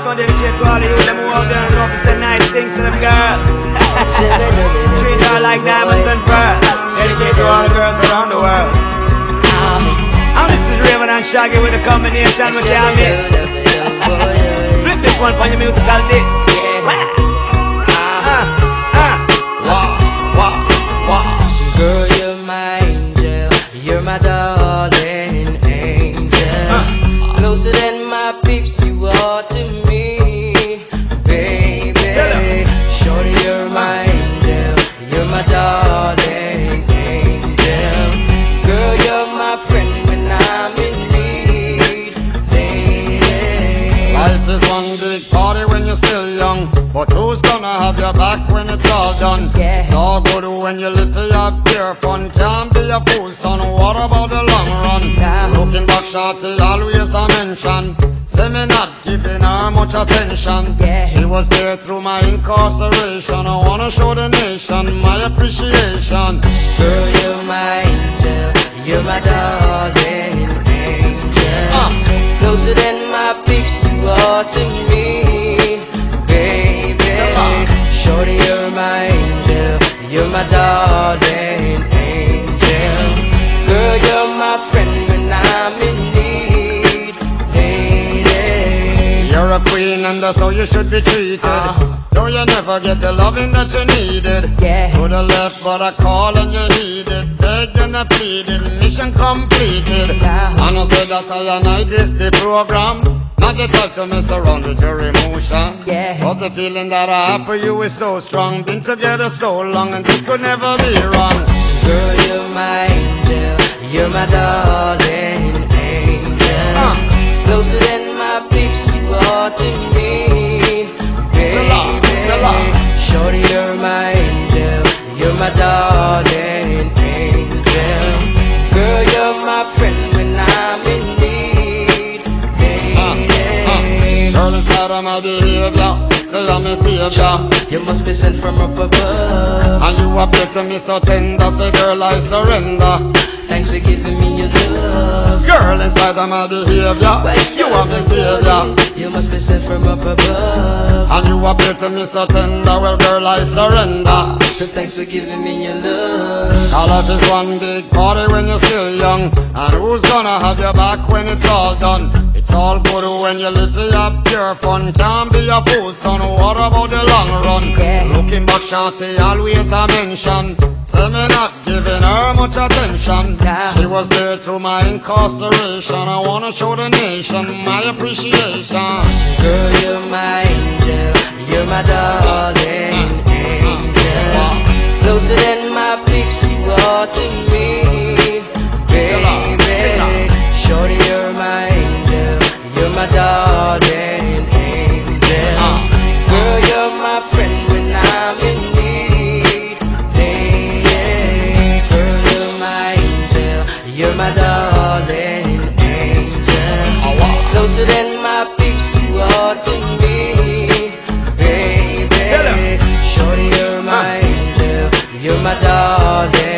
one dedicated to all of you, them who out there and love to say nice things to them girls. Treat her like diamonds and pearls. Dedicated to all the girls around the world. And this is Raven and Shaggy with a combination with their mix. Flip this one for your musical disc. Girl, you're my angel, you're my darling angel. Closer than my peeps, you are to me, baby. Shorty, you're my angel, you're my darling angel. Girl, you're my friend when I'm in need, baby. Life is one big party when you're still young, but who's gonna have your back when it's all done? It's all good when you live for your pure fun. Can't be a fool, son, what about the long run? Looking back, shorty, always a mention. Say me not giving her much attention. She was there through my incarceration. I wanna show the nation my appreciation. Girl, you're my angel, you're my darling angel. Closer than my peeps, you are to me, baby. Shorty, you're my angel, you're my darling angel. Girl, you're my friend when I'm in need, lady. You're a queen and that's how you should be treated. Though you never get the loving that you needed. Could've left but I call and you heeded. Begged and I pleaded, mission completed. And I said that I and I this the program. Not the type to mess around with your emotion. But the feeling that I have for you is so strong. Been together so long and this could never be wrong. Girl, you're my angel, you're my darling angel. Closer than my peeps, you are to me, baby. Shorty, you're my angel, you're my darling angel. Girl, you're my friend when I'm in need, baby. Girl, in spite of my behavior, say I'm a savior. You must be sent from up above. And you appear to me so tender, say girl I surrender. Thanks for giving me your love. Girl, in spite of my behavior, you are my savior. You must be sent from up above. And you appear to me so tender, well girl I surrender. So thanks for giving me your love. Our life is one big party when you're still young. And who's gonna have your back when it's all done? It's all good when you live for your pure fun. Can't be a fool, son, what about the long run? Looking back, shorty, always a mention. Say me not giving her much attention. She was there through my incarceration. I wanna show the nation my appreciation. Girl, you're my angel, you're my darling angel. Closer than my peeps, you are to me, baby. Shorty, you're my angel, you're my darling angel. Girl, you're my friend when I'm in need, lady. Girl, you're my angel, you're my darling angel. Closer than my peeps, you are to me, baby. Shorty, you're my angel, you're my darling